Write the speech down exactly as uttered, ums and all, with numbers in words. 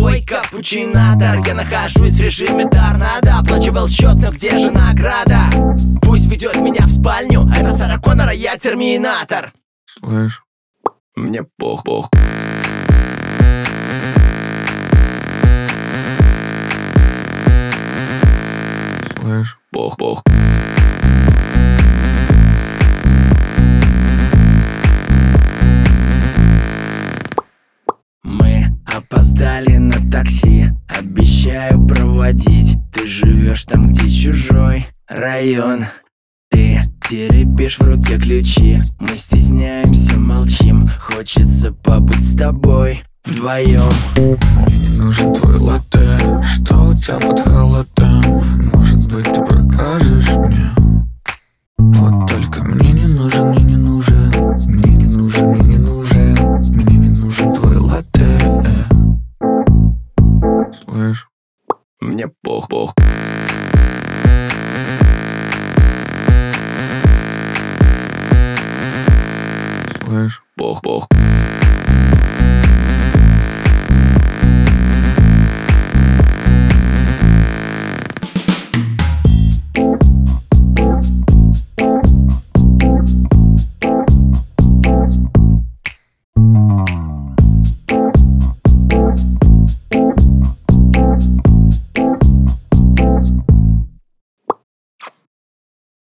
твой капучинатор. Я нахожусь в режиме торнадо, оплачивал счет, но где же награда? Пусть ведет меня в спальню, это Сара Коннора, я терминатор. Слышь, мне пох-пох. Слышь, пох-пох. Мы опоздали на такси, обещаю проводить. Ты живешь там, где чужой район. Ты теребишь в руке ключи, мы стесняемся, молчим. Хочется побыть с тобой вдвоем. Мне не нужен твой латте, что у тебя под халатом? Может быть, ты покажешь мне? Вот только мне не нужен, мне не нужен, мне не нужен, мне не нужен, мне не нужен твой латте. Слышь, мне пох-пох. Слышь, пох-пох.